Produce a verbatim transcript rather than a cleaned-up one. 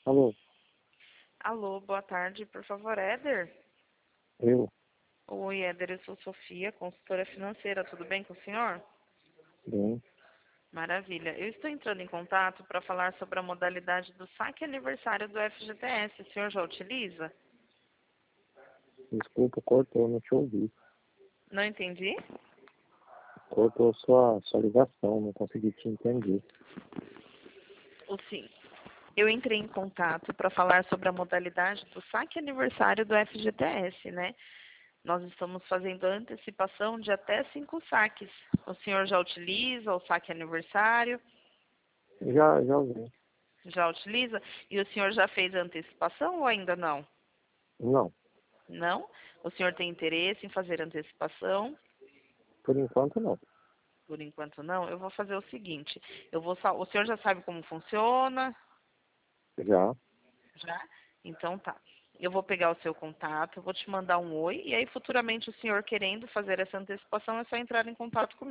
Alô, Alô, boa tarde, por favor, Éder? eu? Oi, Éder, eu sou Sofia, consultora financeira, tudo bem com o senhor? Bem, Maravilha. Eu estou entrando em contato para falar sobre a modalidade do saque aniversário do F G T S. O senhor já utiliza? desculpa, cortou, não te ouvi. Não entendi? Cortou sua, sua ligação, não consegui te entender. O sim. Eu entrei em contato para falar sobre a modalidade do saque aniversário do F G T S, né? Nós estamos fazendo a antecipação de até cinco saques. O senhor já utiliza o saque aniversário? Já, já ouvi. Já utiliza? E o senhor já fez a antecipação ou ainda não? Não, Não? O senhor tem interesse em fazer antecipação? por enquanto não. Por enquanto não. Eu vou fazer o seguinte, eu vou sal- o senhor já sabe como funciona? Já, Já? Então tá. Eu vou pegar o seu contato, eu vou te mandar um oi e aí futuramente o senhor querendo fazer essa antecipação é só entrar em contato comigo.